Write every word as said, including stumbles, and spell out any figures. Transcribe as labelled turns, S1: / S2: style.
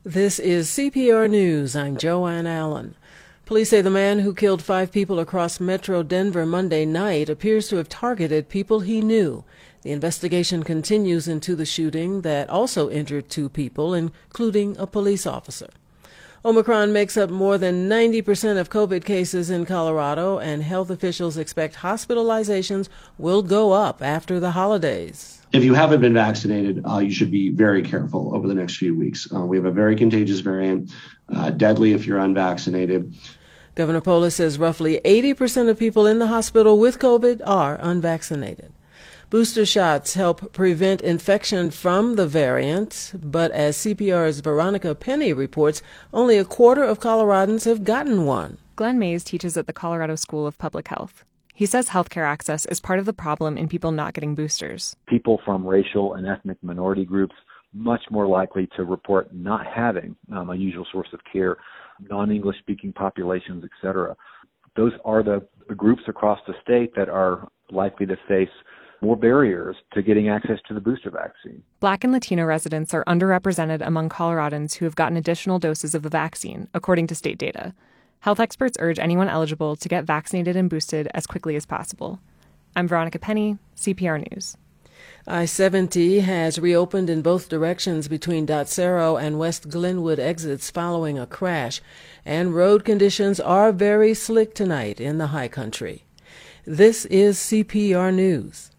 S1: This is C P R News. I'm Joanne Allen. Police say the man who killed five people across Metro Denver Monday night appears to have targeted people he knew. The investigation continues into the shooting that also injured two people, including a police officer. Omicron makes up more than ninety percent of COVID cases in Colorado, and health officials expect hospitalizations will go up after the holidays.
S2: If you haven't been vaccinated, uh, you should be very careful over the next few weeks. Uh, we have a very contagious variant, uh, deadly if you're unvaccinated.
S1: Governor Polis says roughly eighty percent of people in the hospital with COVID are unvaccinated. Booster shots help prevent infection from the variant, but as C P R's Veronica Penny reports, only a quarter of Coloradans have gotten one.
S3: Glenn Mays teaches at the Colorado School of Public Health. He says healthcare access is part of the problem in people not getting boosters.
S4: People from racial and ethnic minority groups much more likely to report not having um, a usual source of care, non-English speaking populations, et cetera. Those are the, the groups across the state that are likely to face more barriers to getting access to the booster vaccine.
S3: Black and Latino residents are underrepresented among Coloradans who have gotten additional doses of the vaccine, according to state data. Health experts urge anyone eligible to get vaccinated and boosted as quickly as possible. I'm Veronica Penny, C P R News.
S1: I seventy has reopened in both directions between Dotsero and West Glenwood exits following a crash, and road conditions are very slick tonight in the high country. This is C P R News.